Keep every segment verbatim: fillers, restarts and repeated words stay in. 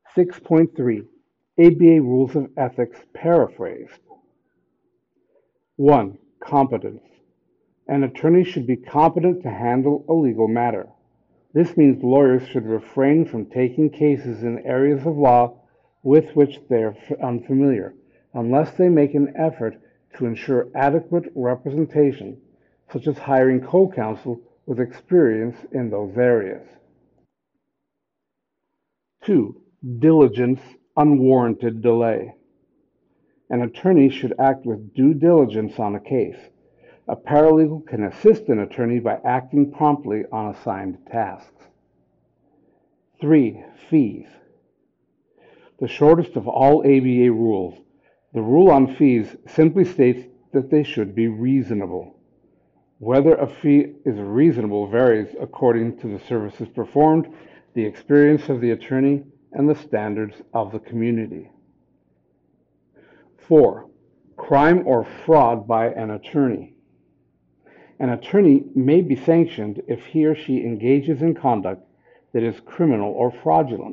six point three A B A Rules of Ethics paraphrased. one. Competence. An attorney should be competent to handle a legal matter. This means lawyers should refrain from taking cases in areas of law with which they are unfamiliar, unless they make an effort to ensure adequate representation, such as hiring co-counsel with experience in those areas. two. Diligence, unwarranted delay. An attorney should act with due diligence on a case. A paralegal can assist an attorney by acting promptly on assigned tasks. three. Fees. The shortest of all A B A rules, the rule on fees simply states that they should be reasonable. Whether a fee is reasonable varies according to the services performed, the experience of the attorney, and the standards of the community. four. Crime or fraud by an attorney. An attorney may be sanctioned if he or she engages in conduct that is criminal or fraudulent.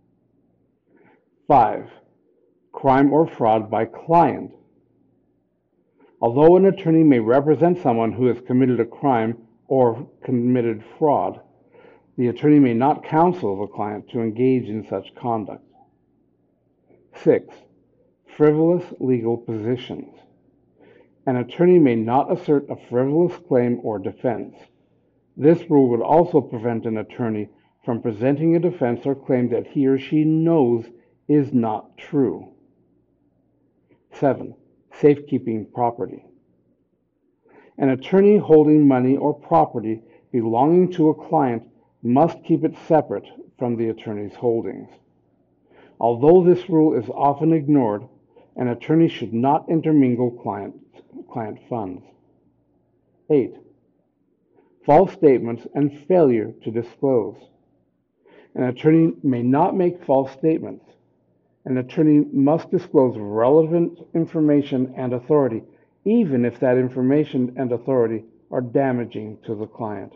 five. Crime or fraud by client. Although an attorney may represent someone who has committed a crime or committed fraud, the attorney may not counsel the client to engage in such conduct. six. Frivolous legal positions. An attorney may not assert a frivolous claim or defense. This rule would also prevent an attorney from presenting a defense or claim that he or she knows is not true. seven. Safekeeping property. An attorney holding money or property belonging to a client must keep it separate from the attorney's holdings. Although this rule is often ignored, an attorney should not intermingle client, client funds. eight. False statements and failure to disclose. An attorney may not make false statements. An attorney must disclose relevant information and authority, even if that information and authority are damaging to the client.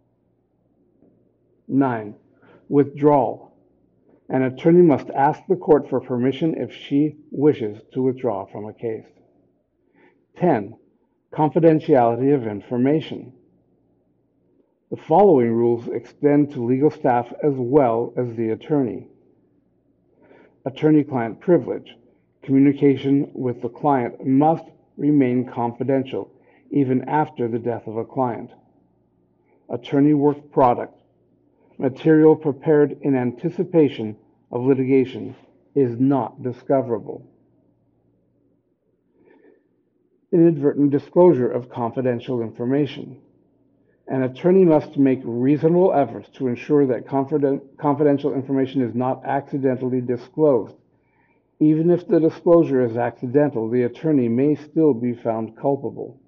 nine. Withdrawal. An attorney must ask the court for permission if she wishes to withdraw from a case. ten. Confidentiality of information. The following rules extend to legal staff as well as the attorney. Attorney-client privilege. Communication with the client must remain confidential, even after the death of a client. Attorney work product. Material prepared in anticipation of litigation is not discoverable. Inadvertent disclosure of confidential information. An attorney must make reasonable efforts to ensure that confiden- confidential information is not accidentally disclosed. Even if the disclosure is accidental, the attorney may still be found culpable.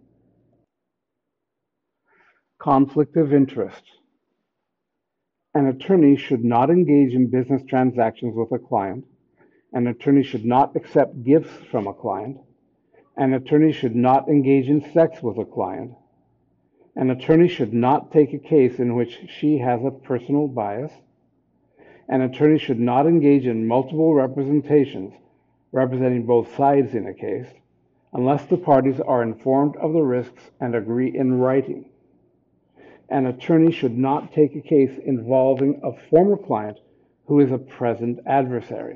Conflict of interest. An attorney should not engage in business transactions with a client. An attorney should not accept gifts from a client. An attorney should not engage in sex with a client. An attorney should not take a case in which she has a personal bias. An attorney should not engage in multiple representations, representing both sides in a case, unless the parties are informed of the risks and agree in writing. An attorney should not take a case involving a former client who is a present adversary.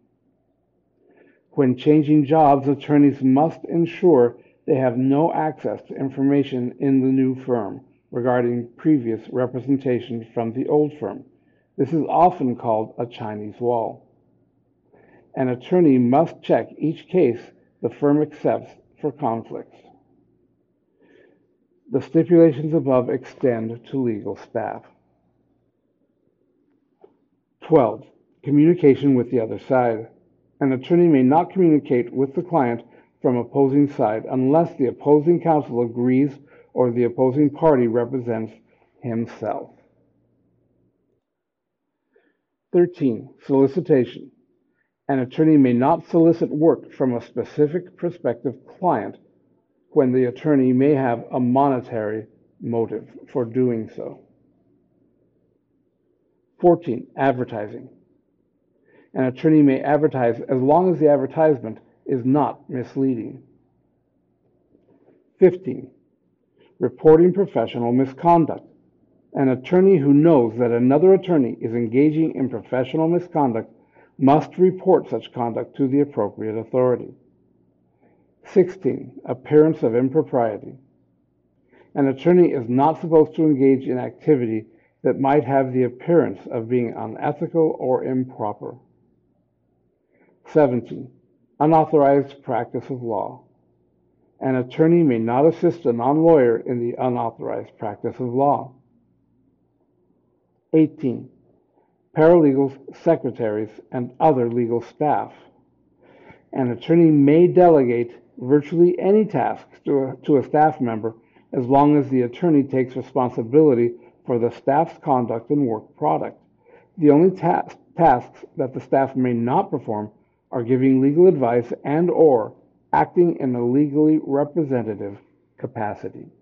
When changing jobs, attorneys must ensure they have no access to information in the new firm regarding previous representation from the old firm. This is often called a Chinese wall. An attorney must check each case the firm accepts for conflicts. The stipulations above extend to legal staff. twelve. Communication with the other side. An attorney may not communicate with the client from opposing side unless the opposing counsel agrees or the opposing party represents himself. thirteen. Solicitation. An attorney may not solicit work from a specific prospective client when the attorney may have a monetary motive for doing so. fourteen. Advertising. An attorney may advertise as long as the advertisement is not misleading. fifteen. Reporting professional misconduct. An attorney who knows that another attorney is engaging in professional misconduct must report such conduct to the appropriate authority. sixteen. Appearance of impropriety. An attorney is not supposed to engage in activity that might have the appearance of being unethical or improper. seventeen. Unauthorized practice of law. An attorney may not assist a non-lawyer in the unauthorized practice of law. eighteen. Paralegals, secretaries, and other legal staff. An attorney may delegate virtually any tasks to a, to a staff member as long as the attorney takes responsibility for the staff's conduct and work product. The only tas- tasks that the staff may not perform are giving legal advice and or acting in a legally representative capacity.